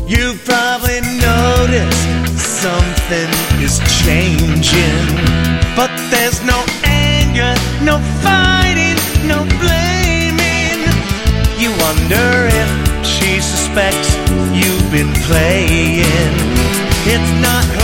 You've probably noticed something is changing, but there's no anger, no fighting, no blaming. You wonder if she suspects you've been playing. It's not